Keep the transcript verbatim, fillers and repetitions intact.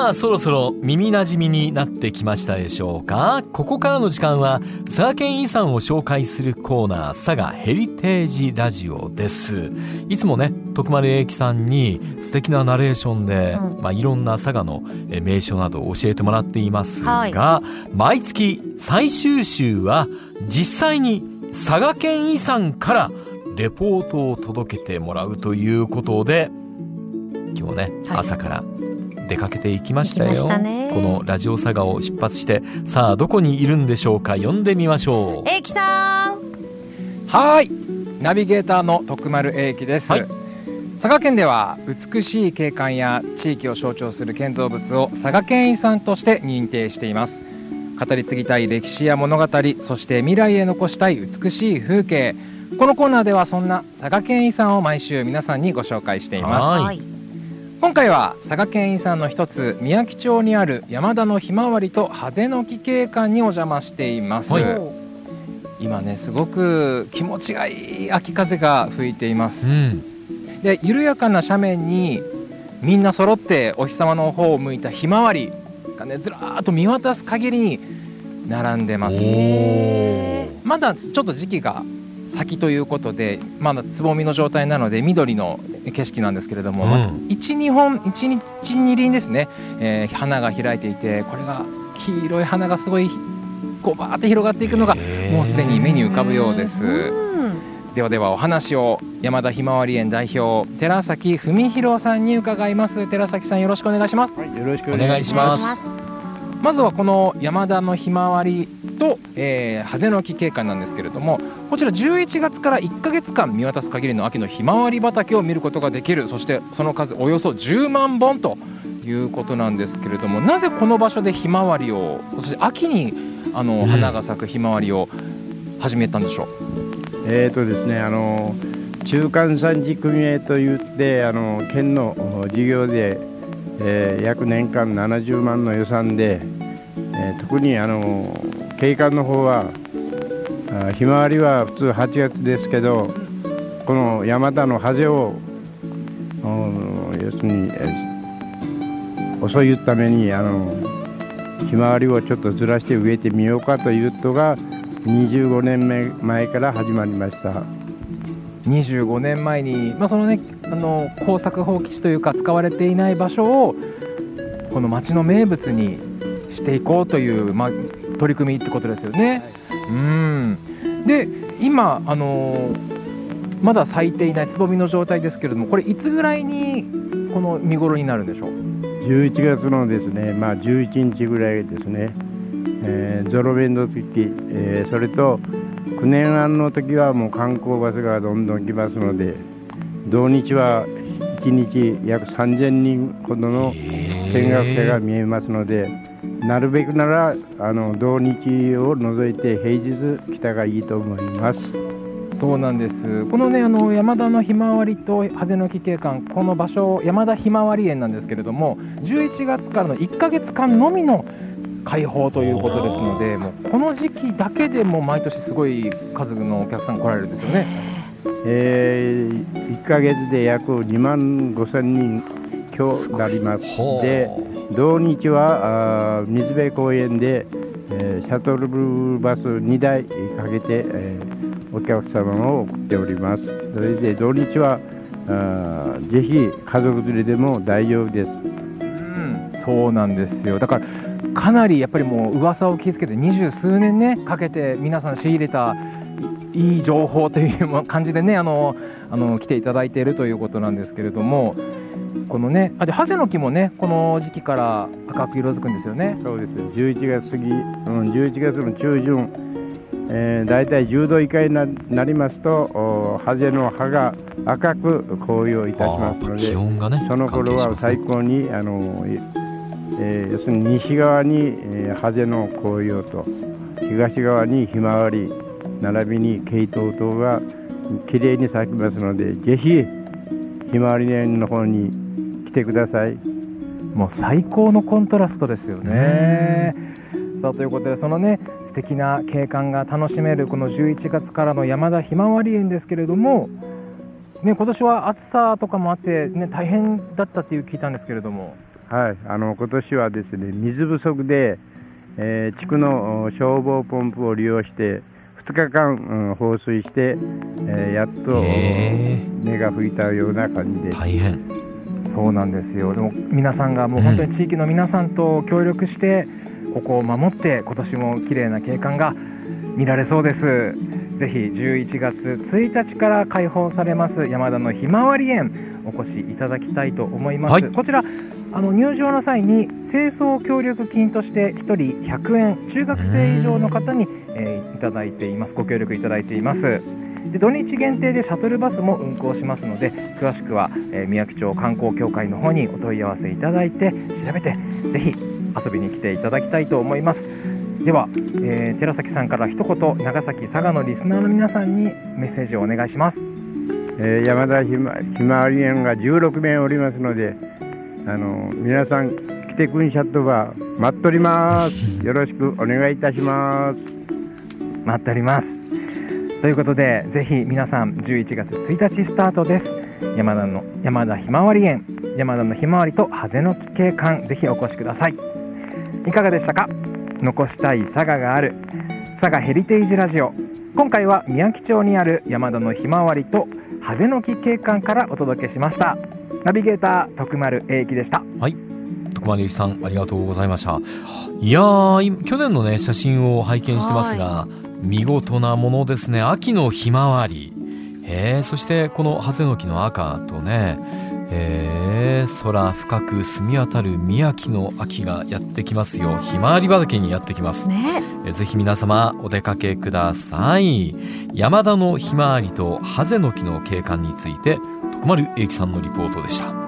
さあそろそろ耳なじみになってきましたでしょうか。ここからの時間は佐賀県遺産を紹介するコーナー、佐賀ヘリテージラジオです。いつもね徳丸英樹さんに素敵なナレーションで、うんまあ、いろんな佐賀の名所などを教えてもらっていますが、はい、毎月最終週は実際に佐賀県遺産からレポートを届けてもらうということで、今日ね、はい、朝から出かけていきましたよ。 行きましたね。 このラジオ佐賀を出発して、さあどこにいるんでしょうか。呼んでみましょう。 英樹さん。 はい、ナビゲーターの徳丸英樹です、はい、佐賀県では美しい景観や地域を象徴する建造物を佐賀県遺産として認定しています。語り継ぎたい歴史や物語、そして未来へ残したい美しい風景、このコーナーではそんな佐賀県遺産を毎週皆さんにご紹介しています。はい、今回は佐賀県遺産の一つ宮城町にある山田のひまわりとハゼの木景観にお邪魔しています。はい、今ねすごく気持ちがいい秋風が吹いています。うん、で緩やかな斜面にみんな揃ってお日様の方を向いたひまわりがねずらーっと見渡す限りに並んでます。まだちょっと時期が先ということでまだつぼみの状態なので緑の景色なんですけれども、うん、またいち、にほんいち、に輪ですね、えー、花が開いていて、これが黄色い花がすごいこうバーって広がっていくのがもうすでに目に浮かぶようです。ではではお話を山田ひまわり園代表寺崎文弘さんに伺います。寺崎さんよろしくお願いします。 はい、よろしくお願いします。 まずはこの山田のひまわりと、えー、ハゼの木景観なんですけれども、こちらじゅういちがつからいっかげつかん見渡す限りの秋のひまわり畑を見ることができる。そしてその数およそじゅうまんぼんということなんですけれども、なぜこの場所でひまわりを、そして秋にあの、うん、花が咲くひまわりを始めたんでしょう。 えーとですね、あの中間産地組合といってあの県の事業で、えー、約年間ななじゅうまんの予算で、えー、特にあの景観の方はあひまわりは普通はちがつですけど、この山田のハゼを要するに、えー、襲い打つためにあのひまわりをちょっとずらして植えてみようかというのがにじゅうごねんまえから始まりました。 にじゅうごねんまえに、まあそのね、あの耕作放棄地というか使われていない場所をこの町の名物にしていこうという、まあ、取り組みってことですよね。うんで今、あのまだ咲いていないつぼみの状態ですけれども、これいつぐらいにこの見頃になるんでしょう。 じゅういちがつのですね、まあ、じゅういちにちぐらいですね、えー、ゾロ目の時、えー、それとくねんあんの時はもう観光バスがどんどん来ますので、同日はいちにち約さんぜんにんほどの見学者が見えますので、なるべくならあの同日を除いて平日来たがいいと思います。 そうなんです。このね、あの山田のひまわりとハゼの木景観、この場所山田ひまわり園なんですけれども、じゅういちがつからのいっかげつかんのみの開放ということですので、もうこの時期だけでも毎年すごい数のお客さん来られるんですよね。 えー、いっかげつで約にまんごせんにん強なります。で同日はあ水辺公園で、えー、シャトルバスにだいかけて、えー、お客様を送っております。それで同日はあぜひ家族連れでも大丈夫です。 うん、そうなんですよ。だからかなりやっぱりもう噂を聞きつけて二十数年ねかけて皆さん仕入れたいい情報という感じでね、あのあの来ていただいているということなんですけれども、このね、あでハゼの木もねこの時期から赤く色づくんですよね。 そうです。じゅういちがつ過ぎ、うん、じゅういちがつの中旬、えー、だいたいじゅうど以下に な, なりますとハゼの葉が赤く紅葉いたしますので、 気温がね、 その頃は最高にあの、えー、要するに西側に、えー、ハゼの紅葉と東側にひまわり並びにケイトウ等がきれいに咲きますので、ぜひひまわり園の方に来てください。 もう最高のコントラストですよね。さあということで、そのね素敵な景観が楽しめるこのじゅういちがつからの山田ひまわり園ですけれども、ね、今年は暑さとかもあって、ね、大変だったっていう聞いたんですけれども。 はい、あの今年はですね、水不足で、えー、地区の消防ポンプを利用してふつかかん、うん、放水して、えー、やっと根が吹いたような感じで大変。 そうなんですよ。でも皆さんがもう本当に地域の皆さんと協力して、うん、ここを守って今年も綺麗な景観が見られそうです。ぜひじゅういちがつついたちから開放されます山田のひまわり園お越しいただきたいと思います、はい、こちらあの入場の際に清掃協力金としてひとりひゃくえん中学生以上の方に、えー、いただいています。ご協力いただいています。で土日限定でシャトルバスも運行しますので、詳しくは、えー、宮城町観光協会の方にお問い合わせいただいて調べてぜひ遊びに来ていただきたいと思います。では、えー、寺崎さんから一言長崎佐賀のリスナーの皆さんにメッセージをお願いします。 えー、山田ひまわり園がじゅうろくめいおりますので、あの皆さん来てくんしゃっとば待っております。よろしくお願いいたします。 待っておりますということで、ぜひ皆さんじゅういちがつついたちスタートです。山田の山田ひまわり園、山田のひまわりとハゼの木景観、ぜひお越しください。いかがでしたか。残したい佐賀がある佐賀ヘリテージラジオ、今回は宮城町にある山田のひまわりとハゼの木景観からお届けしました。ナビゲーター徳丸英樹でした。 はい、徳丸英樹さんありがとうございました。いやー、去年のね写真を拝見してますが、見事なものですね。秋のひまわり、えー、そしてこのハゼの木の赤とね、えー、空深く澄み渡る宮城の秋がやってきますよ。ひまわり畑にやってきます、ね、えぜひ皆様お出かけください。山田のひまわりとハゼの木の景観について徳丸英樹さんのリポートでした。